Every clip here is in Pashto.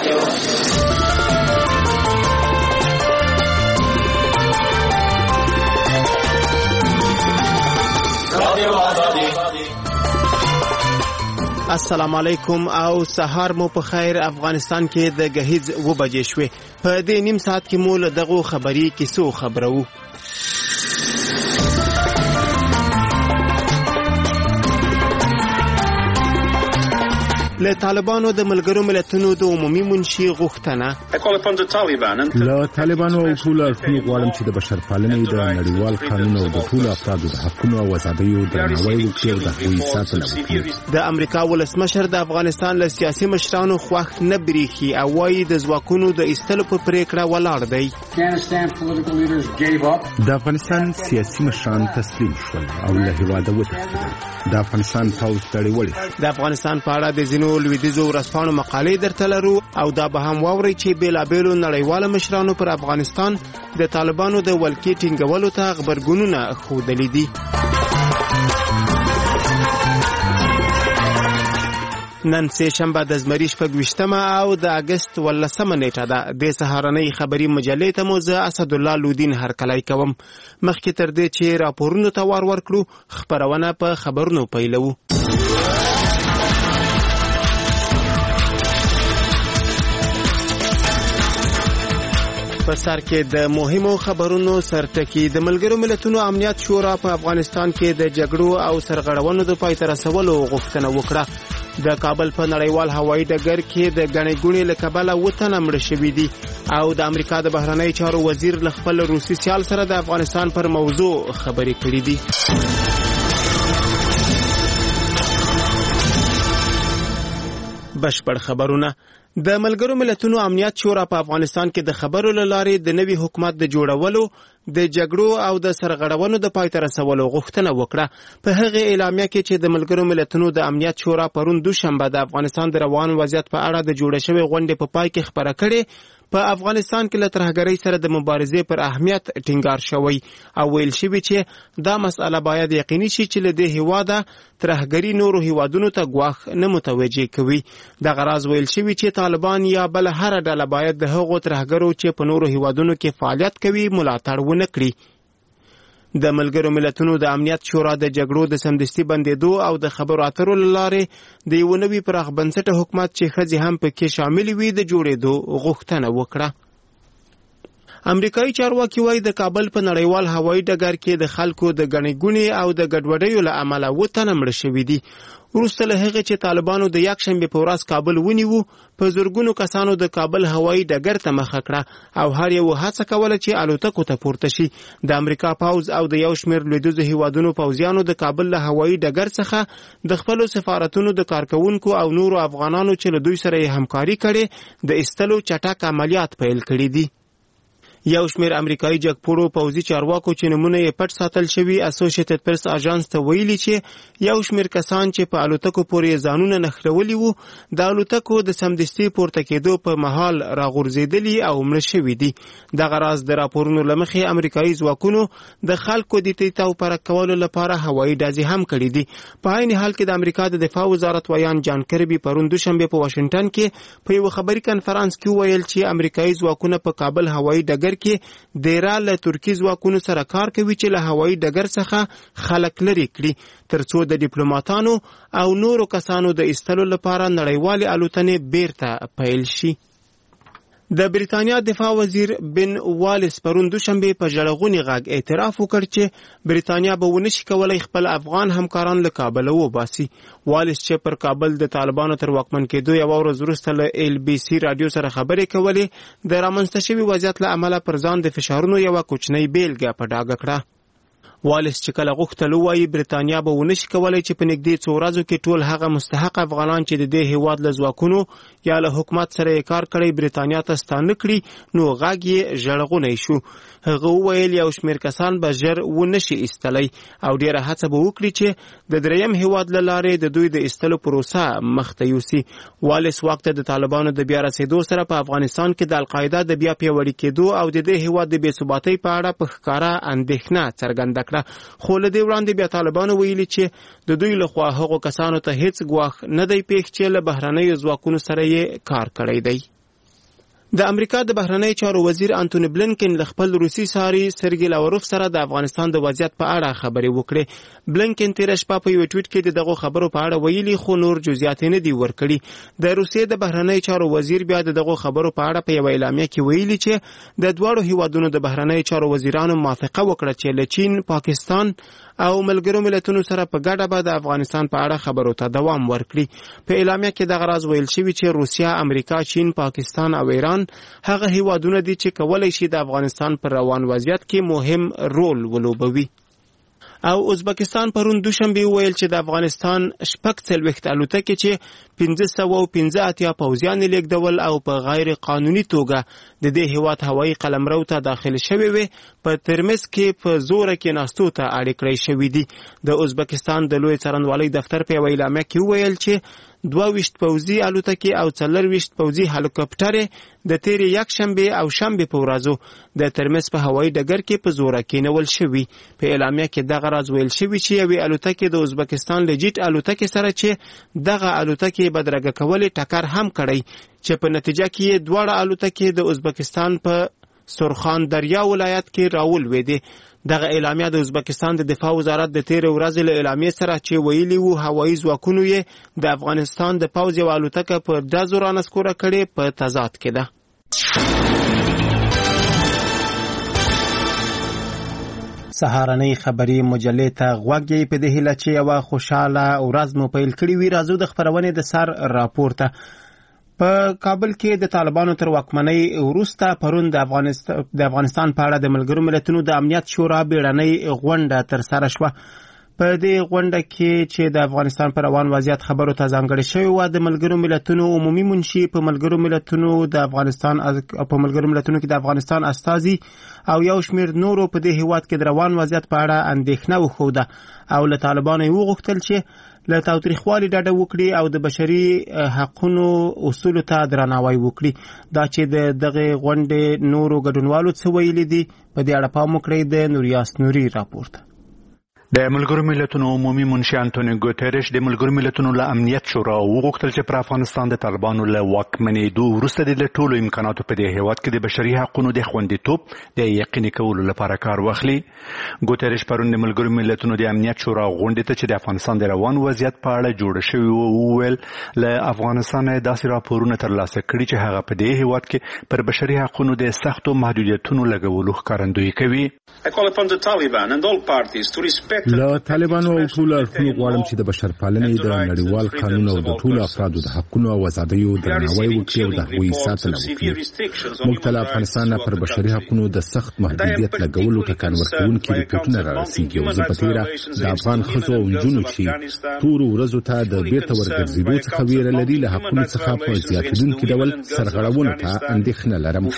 السلام علیکم او سهار مو په خیر. افغانستان کې د غهیز 2 بجې شوې. په دې نیم ساعت کې مو له دغه خبري کیسو خبرو. له طالبانو د ملګرو ملتونو د عمومي منشي غوښتنه له طالبانو او ټول اړخونو غواړم چې د بشرپالنې د نړیوال قانون او د ټول افرادو د حقوقو او آزادیو درناوی وکړي او د هغوی ساتنه وکړي. د امریکا ولسمشر د افغانستان له سیاسي مشرانو خوښ نه بریښي او وايي د ځواکونو د ایستلو په پریکړه ولاړ دی. د افغانستان سیاسي مشران تسلیم شول او له هیواده وتښتېدل. د افغانستان پوځ ستړی وړي. د افغانستان په اړه د ځینو لویدیځو ورځپاڼو مقالې درته لرو او دا به هم واورئ چې بېلابېلو نړیوالو مشرانو پر افغانستان د طالبانو د ولکې ټینګولو ته غبرګونونه ښودلي دي. نن سه شنبه د زمری 28 او د اگست 13 نیټه ده. د سهارنۍ خبري مجلې ته مو زه اسدالله لودین هرکلی کوم. مخکې تر دې چې راپورونو ته ورکړو خبرونه په خبرونو پیلو. په سر کې د مهمو خبرونو سرټکی. د ملګرو ملتونو امنیت شورا په افغانستان کې د جګړو او سرغړونو د پای ته رسولو غوښتنه وکړه. د کابل په نړیوال هوایي ډګر کې د غنې ګونې له کبله وطن مړ شوي دي او د امریکا د بهرنی چارو وزیر له خپل روسي سیال سره د افغانستان پر موضوع خبرې کړې دي. بشپړ خبرونه. د ملګرو ملتونو امنیت شورا په افغانستان کې د خبرو لارې د نوي حکومت د جوړولو د جګړو او د سرغړونو د پای ته رسولو غوښتنه وکړه. په هغه اعلامیه کې چې د ملګرو ملتونو د امنیت شورا پرون دوشنبه د افغانستان د روان وضعیت په اړه د جوړ شوی غونډې په پای کې خبره کړې، په افغانستان کې له ترهګرۍ سره د مبارزې پر اهمیت ټینګار شوی او ویل شوی چې دا مسأله باید یقیني شي چې له دې هیواده ترهګري نورو هیوادونو ته ګواښ نه متوجه کوي. دغه راز ویل شوی چې طالبان یا بل هر ډله باید د هغو ترهګرو چې په نورو هیوادونو کې فعالیت کوي ملاتړ ونه کړي. د ملګرو ملتونو د امنیت شورا د جګړو د سمدستي بندېدو او د خبرو اترو لارې د یو نوي پراخ بنسټه حکومت چې ښځې هم پکې شامل وي د جوړېدو غوښتنه وکړه. امریکایي چارواکي وایي د کابل په نړیوال هوایي ډګر کې د خلکو د ګڼې ګوڼې او د ګډوډیو له امله 2 تنه مړه شوي دي. وروسته له هغې چې طالبانو د یکشنبې په ورځ کابل ونیو، په زرګونو کسانو د کابل هوایي ډګر ته مخه کړه او هر یو هڅه کوله چې الوتکو ته پورته شي. د امریکا پوځ او د یو شمېر لویدیځو هیوادونو پوځیانو د کابل له هوایي ډګر څخه د خپلو سفارتونو د کارکوونکو او نورو افغانانو چې له دوی سره یې همکاري کړې د ایستلو چټک عملیات پیل کړي دي. یو شمېر امریکایي جګپوړو پوځي چارواکو چې نمونه یې پټ ساتل شوي اسوسییټډ پریس اژانس ته ویلي چې یو شمېر کسان چې په الوتکو پورې ځانونه نښلولي وو د الوتکو د سمدستي پورته کېدو په مهال راغورځېدلي او مړه شوي دي. دغه راز د راپورونو له مخې امریکایي ځواکونو د خلکو د تیتاو پرک کولو لپاره هوایي ډزې هم کړي دي. په عین حال کې د امریکا د دفاع وزارت ویان جان کربي پرون دوشنبه په واشنګټن کې په یو خبري کنفرانس کې ویل چې امریکایي ځواکونه په کابل هوایي ډګر کې ډیره له ترکی ځواکونو سره کار کوي چې له هوایي ډګر څخه خلک لري کړي ترڅو د ډیپلوماټانو او نورو کسانو د ایستلو لپاره نړیوالې الوتنې بیرته پیل شي. د بریتانیا دفاع وزیر بن والیس پرون دوشنبه په ژړغوني غږ اعتراف وکړ چې بریتانیا به ونشي کولای خپل افغان همکاران له کابل وباسي. والیس چې پر کابل د طالبانو تر واکمن کېدو یو ورځ وروسته له LBC رادیو سره خبرې کولې، د رامنځته شوي وضعیت له امله پر ځان د فشارونو یوه کوچنۍ بیلګه په ډاګه کړه. والیس چې کله غوښتل وایي بریتانیا به ونشي کولای چې په نږدې څو ورځو کې ټول هغه مستحق افغانان چې د دې هیواد له ځواکونو یا له حکومت سره یې کار کړی بریتانیا ته ستانه کړي، نو غږ یې ژړغونی شو. هغه وویل یو شمېر کسان به ژر ونشي ایستلی او ډېره هڅه به وکړي چې د دریم هیواد له لارې د دوی د ایستلو پروسه مخته یوسي. والیس واک ته د طالبانو د بیا رسېدو سره په افغانستان کې د القاعده د بیا پیاوړي کېدو او د دې هیواد د بې ثباتۍ په اړه په ښکاره اندېښنه څرګنده کړه. خو له دې وړاندې بیا طالبانو ویلي چې د دوی لخوا هغو کسانو ته هیڅ ګواښ نه دی پېښ چې له بهرنیو ځواکونو سره یې کار کړی دی. د امریکا د بهرنی چارو وزیر انټونی بلینکن له خپل روسي ساري سرګي لاوروف سره د افغانستان د وضعیت په اړه خبرې وکړې. بلینکن تیر شپه په یو ټویټ کې دغه خبرو په اړه ویلي خو نور جزئیات نه دی ورکړي. د روسیې د بهرنی چارو وزیر بیا دغه خبرو په اړه په یو اعلامیه کې ویلي چې د دوه هیوادونو د بهرنی چارو وزیرانو موافقه وکړه چې له چین، پاکستان او ملګرو ملتونو سره په ګډه به د افغانستان په اړه خبرو ته دوام ورکړي. په اعلامیه کې دغه راز ویل شوی چې روسیا، امریکا، چین، پاکستان او ایران هغه هیوادونه دي چې کولای شي د افغانستان پر روان وضعیت کې مهم رول ولوبوي. او ازبکستان پرون دوشنبه ویل چې د افغانستان شپږ څلوېښت الوتکې چې 515 پوځیان لیږدول او په غیر قانوني توګه د دې هیواد هوایي قلمرو ته داخل شوي وي په ترمز کې په زوره کې ناستو ته اړ کړی شوي دي. د ازبکستان د لوی څارنوالۍ دفتر په اعلامیه کې ویل چې 22 پوځي الوتکې او 24 پوځي هلیکوپټرې د تیر یکشنبه او شنبه په ورځو د ترمز په هوایي ډګر کې په زوره کېنول شوي. په اعلامیه کې دغه راز ویل شوی چې یوې الوتکې د ازبکستان لجیټ الوتکې سره چې دغه الوتکې بدرګه کولې ټکر هم کړی چې په نتیجه کې دواړه الوتکې د ازبکستان په سرخان دریا ولایت کې راولوېدې. دغه اعلامیه د ازبکستان د دفاع وزارت د تیر ورځې له اعلامیې سره چې ویلي وو هوایي ځواکونو یې د افغانستان د پوځ یوه الوتکه په ډزو رانسکوره کړې په تضاد کې ده. سهارنۍ خبري مجلې ته غوږ یې په دې هیله چې یوه خوشحاله ورځ مو پیل کړې وي. راځو د خپرونې د سر راپور ته. په کابل کې د طالبانو تر واکمنۍ وروسته پرون د افغانستان په اړه د ملګرو ملتونو د امنیت شورا بیړنۍ غونډه ترسره شوه. په دې غونډه کې چې د افغانستان پر روان وضعیت خبرو ته ځانګړې شوې وه، د ملګرو ملتونو عمومي منشي په ملګرو ملتونو کې د افغانستان استازي او یو شمېر نورو په دې هیواد کې د روان وضعیت په اړه اندېښنه وښوده او له طالبانو یې وغوښتل چې له تاوتریخوالي ډډه وکړي او د بشري حقونو اصولو ته درناوی وکړي. دا چې د دغه غونډې نورو ګډونوالو څه ویلي دي په دې اړه پام وکړئ. د نوریاس نوري راپور ته. د ملګرو ملتونو عمومي منشي انټونیو ګوتریش د ملګرو ملتونو له امنیت شورا وغوښتل چې پر افغانستان د طالبانو له واکمنېدو وروسته د ټولو امکاناتو په دې هیواد کې د بشري حقونو د خوندیتوب د یقیني کولو لپاره کار واخلي. ګوتریش پرون د ملګرو ملتونو د امنیت شورا غونډې ته چې د افغانستان د روان وضعیت په اړه جوړ شوی وویل له افغانستان داسې راپورونه ترلاسه کړي چې هغه په دې هیواد کې پر بشري حقونو د سختو محدودیتونو لګولو ښکارندویي کوي. له طالبانو او ټولو اړخونو غواړم چې د بشرپالنې د نړیوال قانون او د ټولو افرادو د حقونو او ازادیو درناوی وکړي او د هغوی ساتنه وکړي. موږ ته له افغانستان پر بشري حقونو د سخت محدودیت لګولو ټکان ورکوونکي رپورټونه رارسېږي او زه په تېره د افغان ښځو او نجونو چې تورو ورځو ته د بیرته ورګرځېدو څخه ویره لري له حقونو څخه په زیاتېدونکي ډول سرغړونو ته اندېښنه لرم.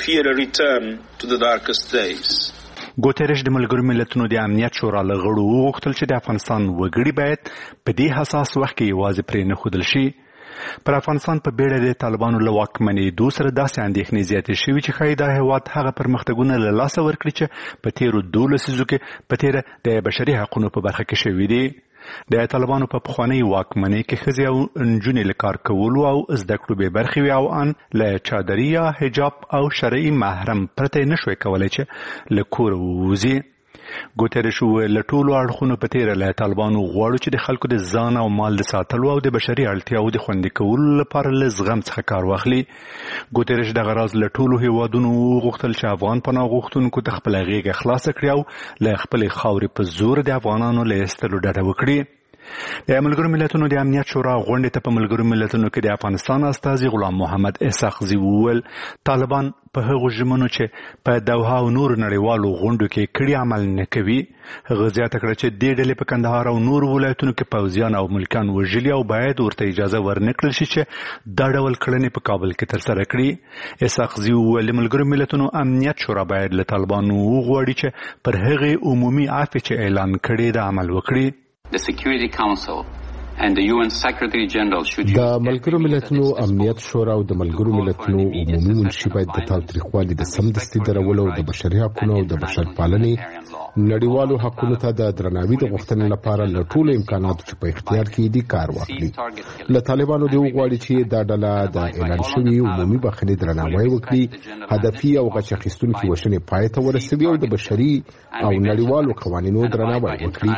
ګوتریش د ملګرو ملتونو د امنیت شورا له غړو وغوښتل چې د افغانستان وګړي باید په دې حساس وخت کې یوازې پرې نه ښودل شي. پر افغانستان په بیړه د طالبانو له واکمنېدو سره داسې اندېښنې زیاتې شوي چې ښایي دا هېواد هغه پرمختګونه له لاسه ورکړي چې په تېرو 12 لسیزو کې په تېره د بشري حقونو په برخه کې شوي دي. د طالبانو په پخوانۍ واکمنۍ کې ښځې او نجونې له کار کولو او زده کړو بې برخې وي او ان له چادري یا حجاب او شرعي محرم پرته نه شوی کولی چې له کوره ووځي. ګوتریش وویل له ټولو اړخونو په تېره له طالبانو غواړو چې د خلکو د ځان او مال د ساتلو او د بشري اړتیاو د خوندي کولو لپاره له زغم څخه کار واخلي. ګوتریش دغه راز له ټولو هیوادونو وغوښتل چې افغان پناه غوښتونکو ته خپله غېږه خلاصه کړي او له خپلې خاورې په زور د افغانانو له ایستلو ډډه وکړي. د ملګرو ملتونو د امنیت شورا غونډې ته په ملګرو ملتونو کې د افغانستان استازي غلام محمد اسحاقزي وویل طالبان په هغو ژمنو چې په دوحه او نورو نړیوالو غونډو کې کړي عمل نه کوي. هغه زیاته کړه چې دې ډلې په کندهار او نورو ولایتونو کې پوځیان او ملکیان وژلي او باید ورته اجازه ورنکړل شي چې دا ډول کړنې په کابل کې ترسره کړي. اسحاقزي وویل ملګرو ملتونو امنیت شورا باید له طالبانو وغواړي چې پر هغې عمومي عفوې چې اعلان کړي د عمل وکړي. The Security Council د ملګرو ملتونو امنیت شورا او د ملګرو ملتونو عمومي منشي باید د تاوتریخوالي د سمدستي درولو د بشري حقوقو او د بشرپالنې نړیوالو حقوقو ته د درناوي د غوښتنې لپاره له ټولو امکاناتو چې په اختیار کې دي کار واخلي. له طالبانو دی وغواړي چې دا ډله د اعلان شوي عمومي بخښنې درناوی وکړي، هدفي او غچ اخیستونکي وژنې پای ته ورسوي او د بشري او نړیوالو قوانینو درناوی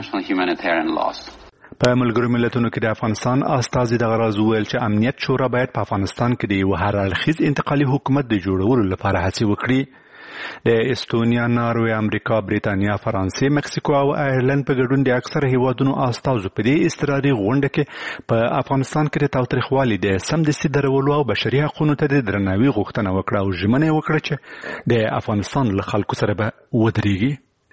وکړي. په ملګرو ملتونو کې د افغانستان استازي دغه راز وویل چې امنیت شورا باید په افغانستان کې د یو هر اړخیز انتقالي حکومت د جوړولو لپاره هڅې وکړي. د استونیا، ناروې، امریکا، بریتانیا، فرانسې، مکسیکو او آیرلند په ګډون د اکثر هیوادونو استازو په دې اضطراري غونډه کې په افغانستان کې د تاوتریخوالي د سمدستي درولو او بشري حقوقو ته د درناوي غوښتنه وکړه او ژمنه وکړه چې د افغانستان له خلکو سره به ودرېږي.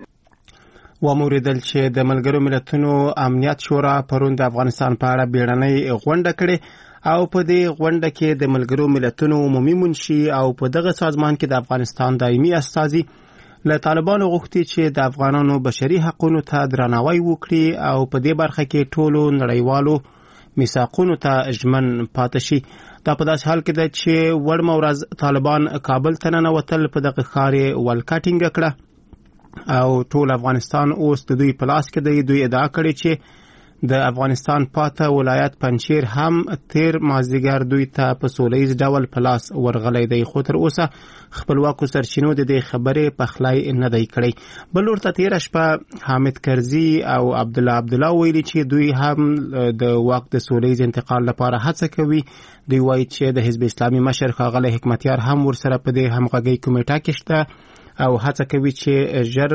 وموریدل چې د ملګرو ملتونو امنیت شورا پرون د افغانستان په اړه بیړنۍ غونډه کړې او په دې غونډه کې د ملګرو ملتونو عمومي منشي او په دغه سازمان کې د افغانستان دایمي استازي له طالبانو غوښتي چې د افغانانو بشري حقوقو ته درناوی وکړي او په دې برخه کې ټولو نړیوالو میثاقونو ته ژمن پاتې شي. دا په داسې حال کې ده چې وړمه ورځ طالبان کابل ته ننوتل، په دغه ښار یې ولکټینګ کړه او ټول افغانستان اوس د دوی په لاس کې دی. دوی ادعا کړې چې د افغانستان پاته ولایت پنجشیر هم تیر مازدیګر دوی ته په سولیز ډول په لاس ورغلی دی، خو تر اوسه خپلواکو سرچینو د دې خبرې پخلی نه دی کړی. بل ورته تیره شپه حامد کرزي او عبدالله ویلي چې دوی هم د واک د سولیز انتقال لپاره هڅه کوي. دوی وایي چې د حزب اسلامي مشر ښاغلی حکمتیار هم ورسره په دې همغږۍ کمیټه کې شته او هڅه کوي چې ژر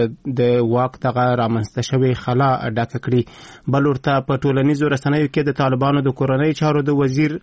د واک دغه رامنځته شوی خلا ډکه کړي. بل ورته په ټولنیزو رسنیو کې د طالبانو د کورنۍ چارو د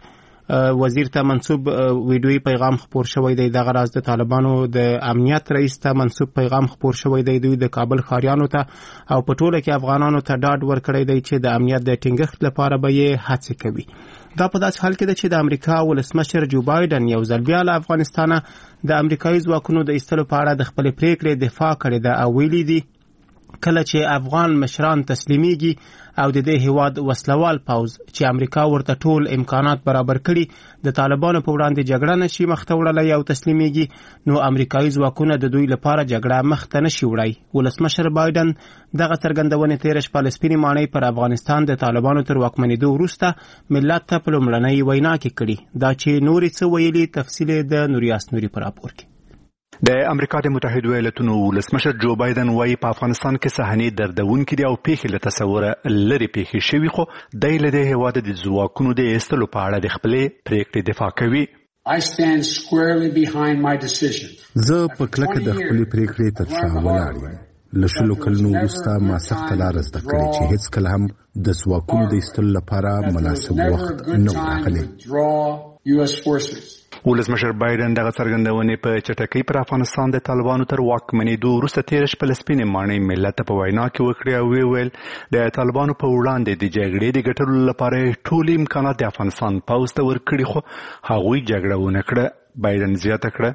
وزیر ته منسوب ویډیویي پیغام خپور شوی دی. دغه راز د طالبانو د امنیت رئیس ته منسوب پیغام خپور شوی دی. دوی د کابل ښاریانو ته او په ټوله کې افغانانو ته ډاډ ورکړی دی چې د امنیت د ټینګښت لپاره به یې هڅې کوي. دا په داسې حال کې ده چې د امریکا ولسمشر جو بایدن یو ځل بیا له افغانستانه د امریکایي ځواکونو د ایستلو په اړه د خپلې پریکړې دفاع کړې ده او ویلي دي کله چې افغان مشران تسلیمیږي او د دې هیواد وسلوال پوځ چې امریکا ورته ټول امکانات برابر کړي د طالبانو په وړاندې جګړه نشي مخته وړلی او تسلیمیږي نو امریکایي ځواکونه د دوی لپاره جګړه مخته نشي وړی. ولسمشر بایدن دغه څرګندونې تېره شپه له سپینې ماڼۍ پر افغانستان د طالبانو تر واکمنېدو وروسته ملت ته په لومړنۍ وینا کې کړي. دا چې نورې څه ویلي تفصیل د نوریاس نوري په راپور کې. د امریکا د متحده ایالاتونو ولسمشر جو بایدن وايي په افغانستان کې صحنې دردونکې دي او پیښې له تصوره لرې پیښې شوي، خو دی له دې هېواده د ځواکونو د ایستلو په اړه د خپلې پریکړې دفاع کوي. زه په کلکه د خپلې پریکړې تر شا ولاړ یم. له شلو کلونو وروسته ما سخته لاره زده کړې چې هېڅکله هم د ځواکونو د ایستلو لپاره مناسب وخت نه و راغلی. ولسمشر بایدن دغه څرګندونې په چټکۍ پر افغانستان د طالبانو تر واکمنېدو وروسته تېره شپه له سپینې ماڼۍ ملت ته په وینا کې وکړې او ویل د طالبانو په وړاندې د جګړې د ګټلو لپاره ټول امکانات د افغانستان پوځ ته ورکړي خو هغوی جګړه ونه کړه. بایدن زیاته کړه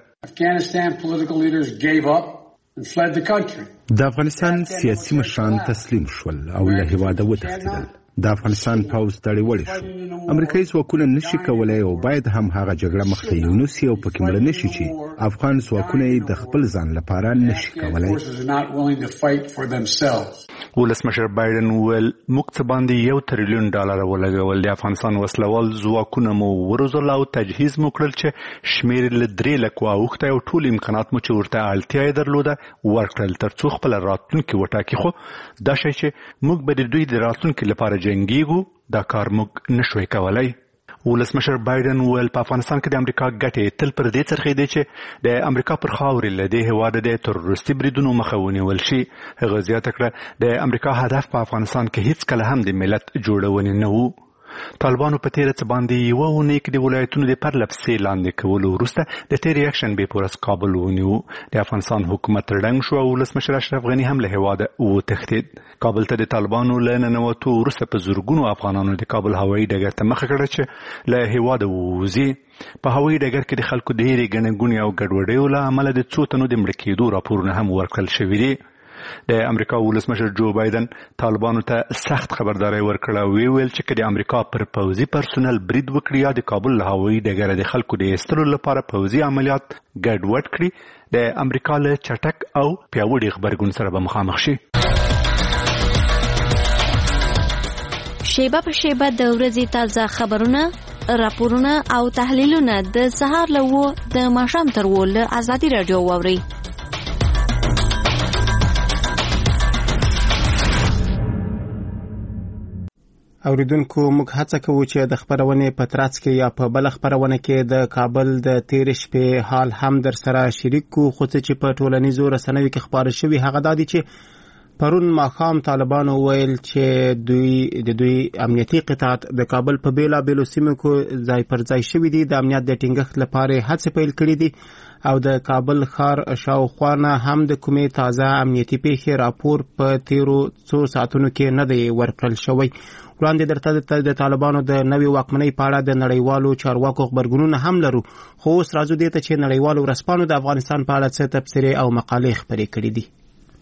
د افغانستان سیاسي مشران تسلیم شول او له هېواده وتښتېدل. د افغانستان پوځ دړې شو. امریکایي ځواکونه نشي کولای او باید هم هغه جګړه مخته یونسي او پکې مړه نشي چې افغان ځواکونه د خپل ځان لپاره نشي کولای. ولسمشر بایدن وویل موږ څه باندې $1 تریلیون ولګول. د افغانستان وسلوال ځواکونه مو وروزل او تجهیز مو کړل چې شمېر له 3 لک واوښتی او ټول امکانات مو چې ورته اړتیا یې درلوده ورکړل تر څو خپل راتلونکي وټاکي. خو دا شی چې موږ به د دوی د راتلونکي لپاره جنګیږو دا کار موږ نشوی کولای. ولسمشر بایدن ویل په افغانستان کې د امریکا ګټې تل پر دې څرخېدې چې د امریکا پر خاورې له دې هېواده د تروریستي بریدونو مخه ونیول شي. هغه زیاته کړه د امریکا هدف په افغانستان کې هیڅکله هم د ملت جوړونې نه و. طالبانو په تیره څه باندې یوه اونۍ کې د ولایتونو د پرله پسې لاندې کولو وروسته د تیر ریاکشن بې پورس کابل ونیو. د افغانستان حکومت ړنګ شو او ولسمشر اشرف غني هم له هېواده وتښتېد. کابل ته د طالبانو له ننوتو وروسته په زرګونو افغانانو د کابل هوایي ډګر ته مخه کړه چې له هېواده ووځي. په هوایي ډګر کې د خلکو ډېرې ګڼه ګوڼې او ګډوډیو له امله د څو تنو د مړه کېدو راپورونه هم ورکړل شوي دي. د امریکا ولسمشر جو بایدن طالبانو ته سخت خبرداري ورکړه ویل چې د امریکا پر پوځي پرسونل برید وکړي یا د کابل له هوایي ډګره د خلکو د ایستلو لپاره پوځي عملیات ګډوډ کړي د امریکا له چټک او پیاوړي غبرګون سره به مخامخ شي. شیبه په شیبه د ورځې تازه خبرونه، راپورونه او تحلیلونه د سهار له 9 د ماښام تر 10 له ازادي رادیو واوري. اوریدونکو موږ هڅه کوو چې د خبرونې په ترڅ کې یا په بل خبرونه کې د کابل د تیر شپې حال هم در سره شریک کو، خو چې په ټولنیزو رسنیو کې خبر شوی هغه دادی چې پرون ماښام طالبانو ویل چې دوی امنیتي قطاعات د کابل په بیلا بیلو سیمو کې ځای پر ځای شوی دي، د امنیت د ټینګښت لپاره هڅې پیل کړې دي او د کابل ښار شاوخوا نه هم د کومې تازه امنیتي پیښې راپور په تیرو څو ساعتونو کې نه دی ورکړل شوی. وړاندې درته د طالبانو د نوې واکمنۍ په اړه د نړیوالو چارواکو خبرګونونه هم لرو، خو اوس راځو دې ته چې نړیوالو ورځپاڼو د افغانستان په اړه څه تبصرې او مقالې خپرې کړې دي.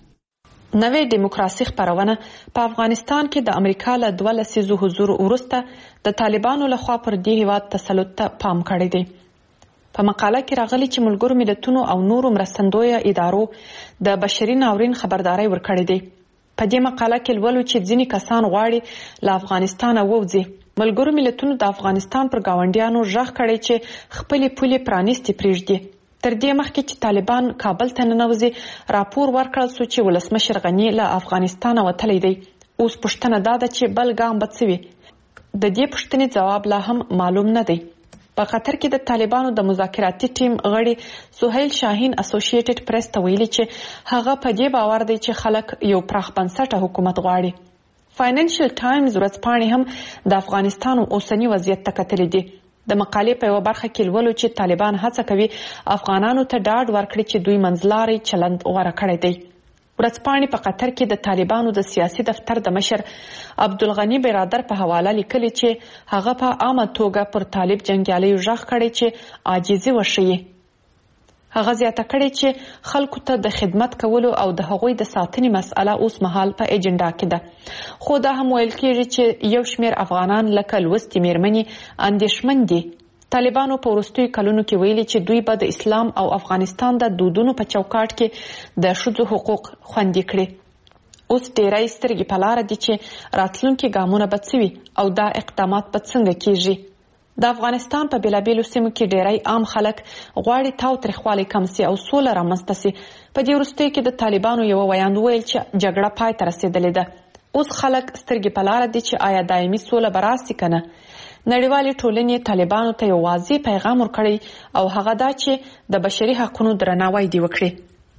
نوې دیموکراسي خبرونه په افغانستان کې د امریکا له 2 لسیزو حضور وروسته د طالبانو لخوا پر دې هیواد تسلط ته پام کړی دی. په مقاله کې راغلي چې ملګرو ملتونو او نورو مرستندویه ادارو د بشري ناورین خبرداري ورکړې دی. په دې مقاله کې لولو چې ځینې کسان غواړي له افغانستان ووځي. ملګرو ملتونو د افغانستان پر گاونډیانو ژغ کړی چې خپلې پولې پرانیستي پرېږدي. تر دې مخکې چې طالبان کابل ته ننوځي، راپور ورکړل شو چې ولسمشر غني له افغانستان وتلی دی. اوس پوښتنه دا ده چې بل ګام به څه وي؟ د دې پوښتنې جواب لا هم معلوم نه دی. په قطر کې د طالبانو د مذاکراتي ټیم غړي سهیل شاهین اسوسییټډ پریس ته ویلي چې هغه په دې باور دی چې خلک یو پراخ بنسټه حکومت غواړي. فاینانشل ټایمز ورځپاڼې هم د افغانستان اوسنی وضعیت ته کتلي دي. د مقالې په یوه برخه کې لولو چې طالبان هڅه کوي افغانانو ته ډاډ ورکړي چې دوی منځلاري چلند غوره کړی دی. ورځپاڼې په قطر کې د طالبانو د سیاسي دفتر د مشر عبدالغني برادر په حواله لیکلي چې هغه په عامه توګه پر طالب جنګیالیو ژغ کړی چې عاجزي وښیي. هغه زیاته کړې چې خلکو ته د خدمت کولو او د هغوی د ساتنې مسأله اوس مهال په ایجنډا کې ده. خو دا هم ویل کېږي چې یو شمېر افغانان لکه لوستې میرمنې اندېښمن دي. طالبانو په وروستیو کلونو کې ویلي چې دوی به د اسلام او افغانستان د دودونو په چوکاټ کې د ښځو حقوق خوندي کړي. اوس ډېری سترګې په لاره دي چې راتلونکي ګامونه به څه وي او دا اقدامات به څنګه کېږي. د افغانستان په بیلابیلو سیمو کې ډېری عام خلک غواړي تاوتریخوالی کم سي او سوله رامنځته سي. په دې وروستیو کې د طالبانو یو ویاند ویل چې جګړه پای ته رسېدلې ده. اوس خلک سترګې په لاره دي چې آیا دایمي سوله به راسي که نه. نړیوالې ټولنې طالبانو ته یو واضح پیغام ورکړی او هغه دا چې د بشري حقونو درناوی دې وکړي.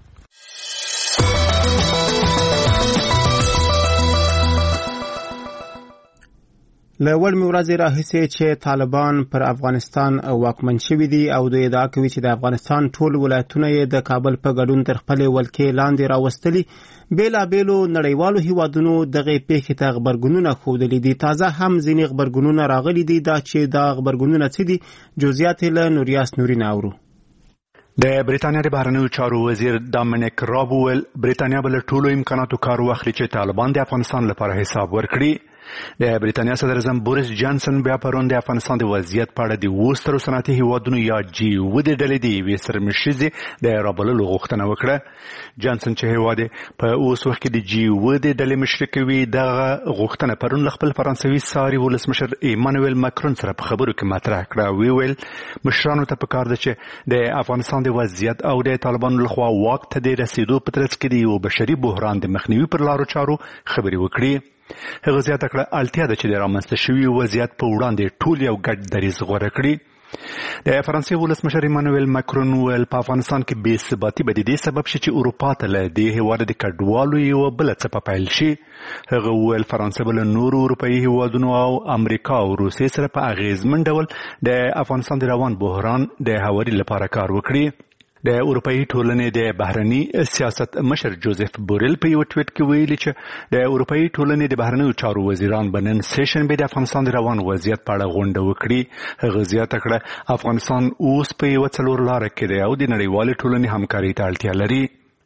له وړمې ورځې راهیسې چې طالبان پر افغانستان واکمن شوي دي او دوی ادعا کوي چې د افغانستان ټول ولایتونه یې د کابل په ګډون تر خپلې ولکې لاندې راوستلي، بیلابیلو نړیوالو هیوادونو دغه پیښې ته غبرګونونه ښودلي دي. تازه هم ځینې غبرګونونه راغلي دي. دا چې دا غبرګونونه څه دي، جزئیات یې له نوریاس نورین اورو. د بریتانیا د بهرنیو چارو وزیر ډامینیک راب ویل بریتانیا به له ټولو امکاناتو کار واخلي چې طالبان د افغانستان لپاره حساب ورکړي. د بریتانیا صدر اعظم بوریس جانسن بیا پرون د افغانستان د وضعیت په اړه د 20 سترو صنعتي هیوادونو یا جی و د ډلې د یوې سرمشیزې د رابللو غوښتنه وکړه. جانسن چې هیواد په اوس وخت کې د جی و د ډلې مشر کوي، دغه غوښتنه پرون له خپل فرانسوي ساري ولسمشر ایمانویل ماکرون سره په خبرو کې مطرح کړه. ویل مشرانو ته پکار ده چې د افغانستان د وضعیت او د طالبانو لخوا واک ته د رسیدو په ترڅ کې د یو بشري بحران د مخنیوي پر لارو چارو خبرې وکړي. هغه زیاته کړه اړتیا ده چې د رامنځته شوي وضعیت په وړاندې ټول یو ګډ دریځ غوره کړي. د فرانسې ولسمشر ایمانویل ماکرون ویل په افغانستان کې بې ثباتي به د دې سبب شي چې اروپا ته له دې هېواده د کډوالو یوه بله څپه پیل شي. هغه ویل فرانسه به له نورو اروپایي هېوادونو او امریکا او روسیې سره په اغیزمن ډول د افغانستان د روان بحران د هواري لپاره کار وکړي. د اروپایي ټولنې د بهرني سیاست مشر جوزف بوریل په یو ټویټ کې ویلي چې د اروپایي ټولنې د بهرنیو چارو وزیران به نن سهشنبه د افغانستان د روان وضعیت په اړه غونډه وکړي. هغه زیاته کړه افغانستان اوس په یوه څلور لاره کې دی او د نړیوالې ټولنې همکارۍ ته اړتیا لري.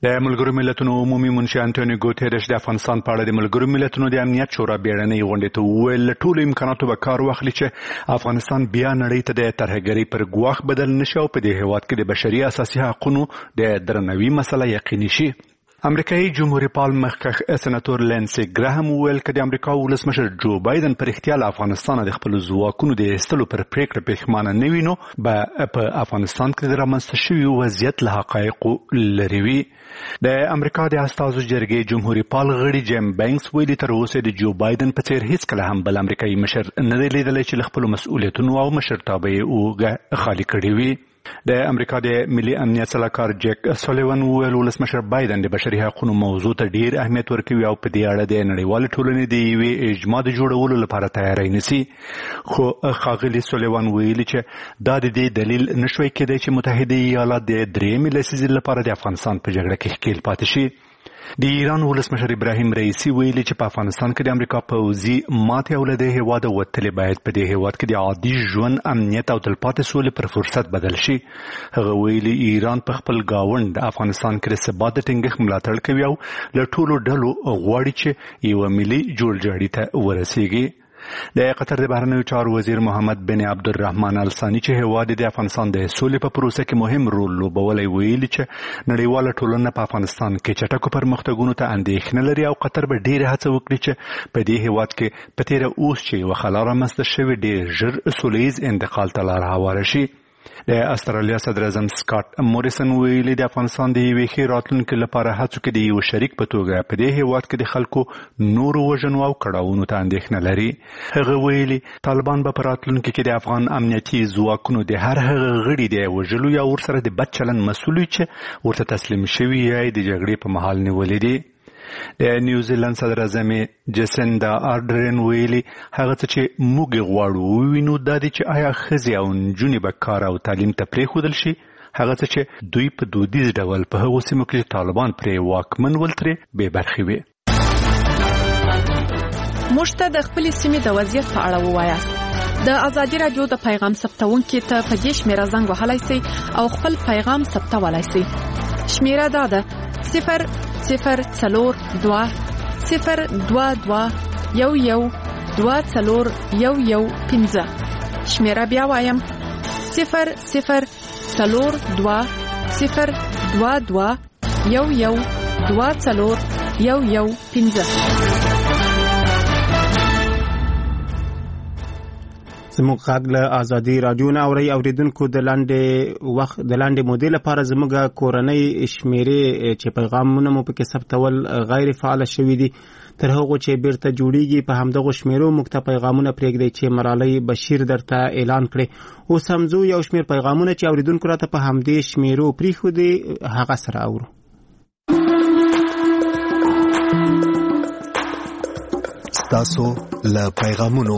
د ملګرو ملتونو عمومي منشي انټونیو ګوتيرش د افغانستان په اړه د ملګرو ملتونو د امنیت شورا بیړنۍ غونډې ته وویل ټول امکاناتو به کار واخلي چې افغانستان بیا نړۍ ته د ترهګرۍ پر ګواښ بدل نشي او په دې هېواد کې د بشري اساسي حقوقو د درناوي مسله یقیني شي. امریکایي جمهوریت پال مخکښ سناتور لینسي ګراهم وویل چې د امریکا ولسمشر جو بایدن پر اختیار افغانستان د خپل ځواکونو د ایستلو پر پریکړه پښیمانه نه وي نو به په افغانستان کې د رامنځته شوي وضعیت له حقایقو لرې وي. د امریکا د استازو جرګې جمهوریت پال غړي جیم بینکس ویلي تر اوسه د جو بایدن په څیر هیڅ کله هم بل امریکایي مشر نه دی لیدلی چې له خپلو مسؤلیتونو او مشرتابه یې اوږه خالي کړې وي. د امریکا د ملي امنیت سلاکار جیک سولیوان وویل ولسمشر بایدن د بشري حقوقو موضوع ته ډیر اهمیت ورکوي او په دې اړه د نړیوال ټولنې د یوې اجماع د جوړولو لپاره تیاری نیسي. خو ښاغلي سولیوان ویلي چې دا د دې دلیل نشوي کېدای چې متحده ایالات د 3 لسیزې لپاره د افغانستان په جګړه کې ښکیل پاتې شي. د ایران ولسمشر ابراهیم رئیسی ویلي چې په افغانستان کې د امریکا پوځي ماتې او له دې هېواده وتلې باید په دې هېواد کې د عادي ژوند امنیت او تلپاتې سولې پر فرصت بدل شي. هغه ویلي ایران په خپل ګاونډ د افغانستان کې د ثبات د ټینګښت ملاتړ کوي او له ټولو ډلو غواړي چې یوه ملي جوړجاړي ته ورسیږي. د قطر د بهرنیو چارو وزیر محمد بن عبدالرحمن الثاني چې هیواد د افغانستان د سولې په پروسه کې مهم رول لوبولی ویلي چې نړیواله ټولنه په افغانستان کې چټکو پرمختګونو ته اندېښنه لري او قطر به ډېره هڅه وکړي چې په دې هیواد کې په تېره اوس چې یوه خلا رامنځته شوې ډېر ژر سولیز انتقال ته لار هواره شي. د استرالیا صدر اعظم سکاټ موریسن ویلي د افغانستان د یوې ښې راتلونکي لپاره هڅو کې د یو شریک په توګه په دې هېواد کې د خلکو نورو وژنو او کړاوونو ته اندېښنه لري. هغه ویلي طالبان به په راتلونکي کې د افغان امنیتي ځواکونو د هر هغه غړي د وژلو یا ورسره د بد چلند مسؤل وي چې ورته تسلیم شوي یا د جګړې په مهال نیولي دي. د نیوزیلند صدر اعظم جسنډا آرډرن ویلي هغه څه چې موږ غواړو ووینو دا دی چې آیا ښځې او نجونې به کار او تعلیم ته پرېښودل شي، هغه څه چې دوی په دودیز ډول په هغو سیمو کې چې طالبان پرې واکمن ول ترې بې برخې وي. موږ ته د خپلې سیمې د وضعیت په اړه ووایاست. د ازادي راډیو د پیغام ثبتونکي ته په دې شمیره زنګ وهلی سئ او خپل پیغام ثبتولی سئ. شمیره دا ده 002 022 11 24015. شمیره بیا وایم 002 022 11 24015. زموږ غږ له ازادي راډیو نه اوریدونکو د لاندې مودې لپاره زموږ کورنۍ شمیرې چې پیغامونه مو پکې ثبتول غیر فعال شوي دي تر هغو چې بیرته جوړیږي په همدغو شمیرو موږ ته پیغامونه پرېږدئ چې مرالۍ بشیر درته اعلان کړي. اوس هم زه یو شمیر پیغامونه چې اوریدونکو راته په همدې شمیرو پرېښودي هغه سره اورو. ستاسو له پیغامونو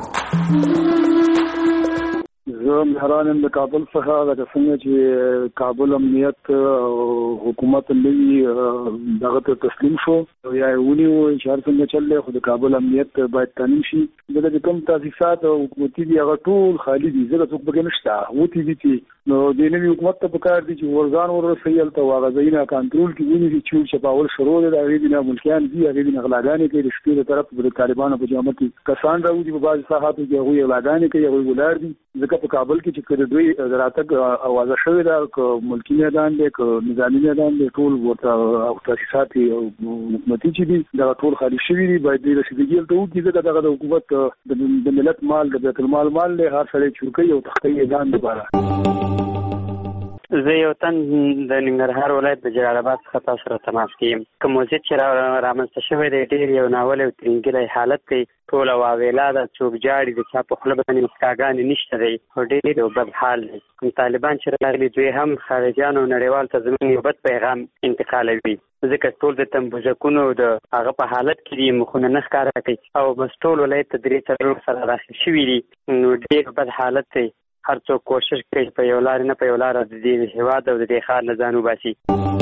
زه مهران د کابل څخه د څنګه چې کابل امنیت حکومت نوی دغه ته تسلیم شو یا ونیو چې هر څنګه چلې خو د کابل امنیت باید تامین شي. د کوم تاسیسات او حکومتي دي هغه ټول خالی دي، ځکه څوک پکې نشته وتی دي. نو د نوي حکومت ته پکار دي چې ورځان ورسېل ته واغځینا کنټرول کې ونی چې چپاول شروع دي د غیبی ملکیان دي غیبی غلاګانې کې د شپې له طرف د طالبانو په جامه کې کسان راوځي په بعض ساحاتو کې هغوی غلاګانې کوي هغوی ولار دي. ځکه په کابل کې چې دوی راتګ اوازه شوې ده ملکی میدان دی که نظامی میدان دی ټول ورته او تاسیسات حکومتي چې دي دا ټول خالي شوي دي. باید د رسیدګي ته وکړي ځکه دغه د حکومت د ملت مال د بیت المال مال له هر سړی چورکي او تختی ځان لپاره. زه یو تن د ننګرهار ولایت د جلال آباد څخه تاسو سره تماس کوم. کوم وضعیت چې رامنځته شوی دی ډېر یو ناول او ترنګلی حالت دی. ټوله واویلا ده، څوک جاړي د چا په خوله باندې مسکاګانې نشته دی او ډېر یو بد حال دی. کوم طالبان چې راغلي دوی هم خارجیانو نړیوال ته زموږ یو بد پیغام انتقالوي، ځکه ټول د تمبوزکونو د هغه په حالت کې دي، مخونه نه ښکاره کوي او بس ټول ولایت ته 3 سره داخل شوي دي. نو ډېر بد حالت دی. هر څوک کوشش کوي په یو لار نه په یو لار د دې هېواد او د دې ښار نه ځان وباسي.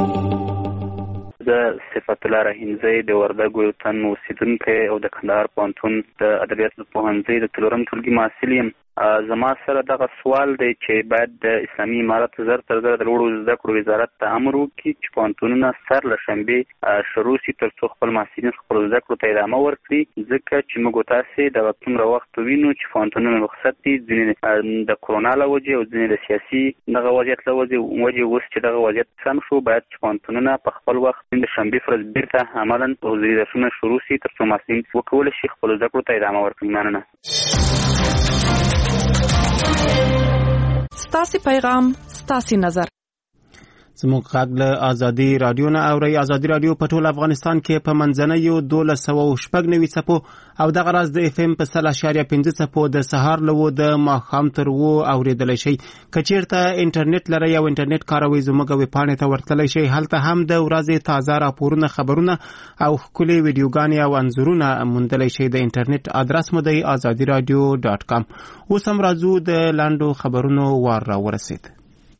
د صفت الله رحیمزی د وردګو یو تن اوسېدونکی او د کندهار پوهنتون د ادبیاتو پوهنځي د 4م ټولګي محصل یم. زما سره دغه سوال دی چې باید د اسلامي امارت زر تر زر د لوړو زده کړو وزارت ته امر وکړي چې پوهنتونونه سر له شنبې شروع شي تر څو خپل محصلین خپلو زده کړو ته ادامه ورکړي، ځکه چې موږ تاسې دغه څومره وخت وینو چې پوهنتونونه رخصت دي، ځینې د کرونا له وجې او ځینې د سیاسي دغه وضعیت له وجې اوس چې دغه وضعیت سم شو باید چې پوهنتونونه په خپل وخت د شنبې ورځ بیرته عملاً حضوري درسونه شروع شي تر څو محصلین وکولی شي خپلو زده کړو ته ادامه ورکړي. مننه. ستاسې پیغام ستاسې نظر. زموږ غږ له ازادي رادیو نه اورئ. ازادي رادیو په ټول افغانستان کې په منځنیو 1296 څپو او دغه راز د اف ام په 0.5 څپو د سهار له د ماښام تر 2 اوریدلی شي. که چیرته انټرنیټ لرئ او انټرنیټ کاروئ زموږ ویبپاڼې ته ورتلی شئ. هلته هم د ورځې تازه راپورونه، خبرونه او ښکلې ویډیوګانې او انځورونه موندلی شئ. د انټرنیټ ادرس مو دی azadiradio.com. اوس هم راځو د لاندو خبرونو وار را ورسید.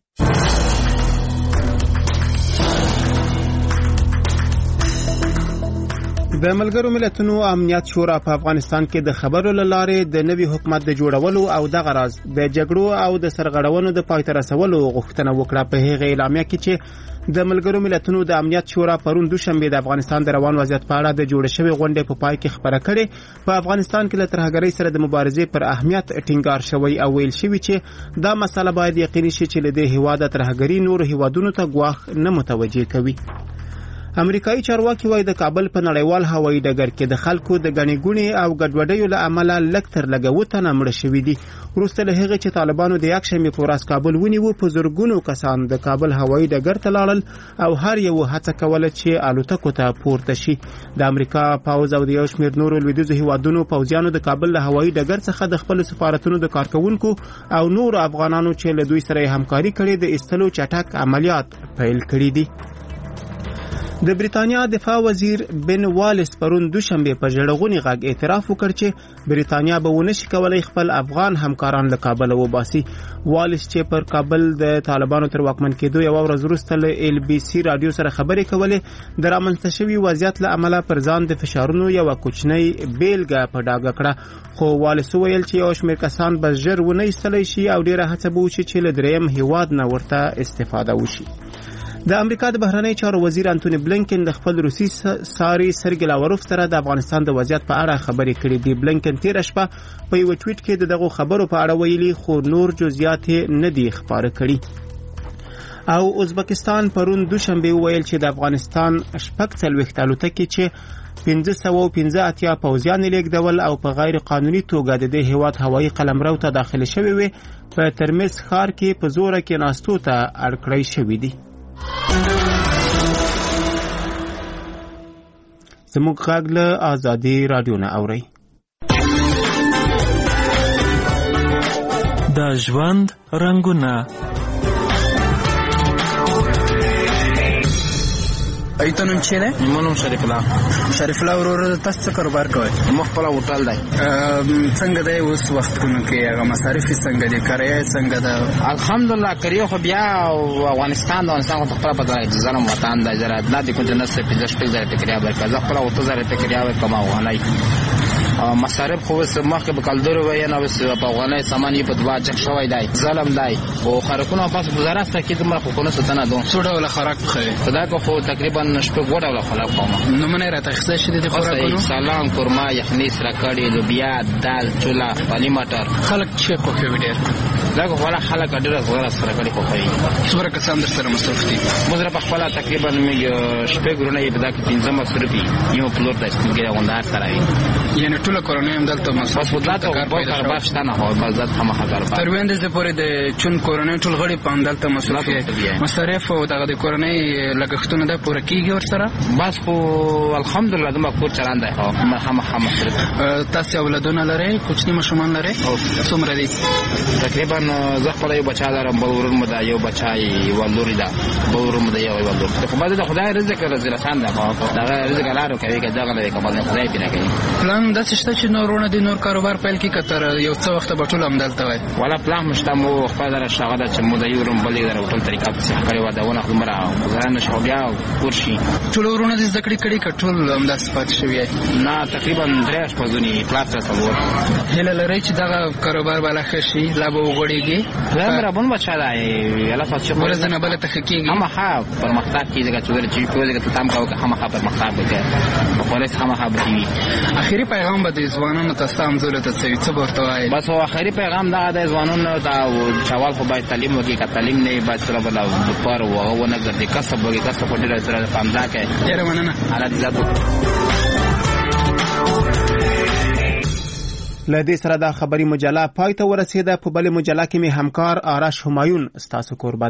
د ملګرو ملتونو امنیت شورا په افغانستان کې د خبرو لاره د نوي حکومت د جوړولو او د غراز د جګړو او د سرغړونو د پای ته رسولو غوښتنه وکړه. په هغه اعلامیه کې چې د ملګرو ملتونو د امنیت شورا پرون دوشنبه د افغانستان د روان وضعیت په اړه د جوړ شوی غونډې په پای کې خبره کړې. په افغانستان کې له ترهګرۍ سره د مبارزې پر اهمیت ټینګار شوی او ویل شوی چې دا مسله باید یقیني شي چې له دې هیواده ترهګرۍ نور هیوادونو ته ګواښ نه متوجه کوي. امریکایي چارواکي وايي د کابل په نړیوال هوایي ډګر کې د خلکو د غني ګونی او ګډوډیو له امله لږ تر لږه 2 تنه مړه شوي دي. وروسته له هغې چې طالبانو د یکشنبې په ورځ کابل ونیو، په زرګونو کسان د کابل هوایي ډګر ته لاړل او هر یو هڅه کوله چې الوتکو ته پورته شي. د امریکا پوځ او د یو شمېر نورو لویدیځو هیوادونو پوځیانو د کابل له هوایي ډګر څخه د خپل سفارتونو د کارکونکو او نور افغانانو چې له دوی سره همکاري کړې د ایستلو چټک عملیات پیل کړي دي. د بریتانیا دفاع وزیر بن والیس پرون دوشنبه په ژړغونی غږ اعتراف وکړ چې بریتانیا به ونشي کولای خپل افغان همکاران له کابل وباسي. والیس چې پر کابل د طالبانو تر واکمن کېدو یو ورځ وروسته له ال بي سي رادیو سره خبرې کولې، د رامنځته شوي وضعیت له امله پر ځان د فشارونو یو کوچنی بیلګه په ډاګه کړه. خو والیس ویل چې یو شمېر کسان به ژر ونه ایستلی شي او ډیره هڅه به وشي چې له دریم هیواد نه ورته استفاده وشي. د امریکا د بهرنی چارو وزیر انټونی بلینکن د خپل روسي ساري سرګي لاوروف سره د افغانستان د وضعیت په اړه خبرې کړې دي. بلینکن تیر شپه په یو ټویټ کې دغه خبرو په اړه ویلي، خو نور جزئیات نه دي خبره کړي. او ازبکستان پرون دوشنبه ویل چې د افغانستان 46 الوتکې چې 515 پوځیان لیږدول او په غیر قانوني توګه د دې هیواد هوایي قلمرو ته داخله شوي وي، په ترمز ښار کې په زوره کې ناستو ته اړکړی شوي دي. زموږ غږ له ازادي رادیو نه اورئ. د ژوند رنګونه. ایتونم چی ده؟ منم شریف الله. شریف الله ورور تاسو څه کاروبار کوئ؟ مخبل هوټل دی. څنګه دی اوس وختونو کې هغه مصارف څنګه دي؟ کرایه څنګه ده؟ الحمدلله کریه خو بیا افغانستان خو خپل په ځای ځلم وطن دی زرا د دې کوم جنس په دې شپږ ځای فکریا ورکړه ځ خپل اوته ځای فکریا ورکړم افغانای مصارف خو مخکې به کلدور وای نه وس په افغانای سامان په دوا چک شوی دی ظلم دی او خرکونه پاس گزارش تا کې دمر خو کو نه ستنه دو څو ډول خوراک خوري خدا کو خو تقریبا شپږ ډول خوراک کوم نو منه راته خسته شې دي خوراکونو سلام قورما یخني سره کړي لوبیا دال چولا پالي مټر خلک چې کو کوي ډېر دا خو خلک ډېر زړه سره کړي خو کوي څومره کسان در سره مصرف دي مزره په خپل تقریبا میګ شپږ ورونه یې بدا کې 15 مصرفي یو پلور د استګره غوندار سره یعنی ټول کورونه هم دلته مصرف وکړه کاروبار شته نه هو بس ځات هم کاروبار تر وینده زه پورې د چون کورونه ټول غړي په دلته مصرف مصارف او دغه د کورونه لګښتونه د پوره کیږي ورسره بس خو الحمدلله د مکور چلان دی هم مصرف تاسو اولادونه لرئ کوچني ماشومان لرئ څومره دي تقریبا زه خپل یو بچا لرم بل ورور مده یو بچای ولوري دا بل ورور مده یو ولور خو بعد د خدای رزق رزق سان دا رزق لارو کوي که دغه نه کوي خدای پیدا کوي پلان د څه شته چې نورونه د نور کاروبار پیل کی کتر یو څه وخت به ټول همدلته وای ولا پلان مشته مو خپل در شغله چې مو د یورم بلې در ټول طریقه په څه کړی و دا ونه عمره ځان شو بیا ورشي ټول ورونه د ذکر کړي کټول همداس پات شوی نه تقریبا 3 پزونی پلاس تصور هله لري چې دا کاروبار بالا خشي لا به وګړيږي زمره بون بچا دی یلا فاصله ورزنه بل تحقیقي اما ها پر مختار کیږي چې ورته په دې کې تام کاوه هم ها پر مختار وکړي په پولیس هم ها به اخیری پیغام به د ځوانانو ته سم زوله ته څه ورته وایي بس هو اخیری پیغام دا د ځوانانو ته چوال خو باید تعلیم وکړي که تعلیم نه باید سره بل پر او نه ګرځي کسب وکړي کسب په ډېر سره پامدا کوي ډېر مننه حالات زیات لدې سره دا خبري مجله پای ته ورسیده. په بل مجله کې می همکار آرش همایون ستاسو قربان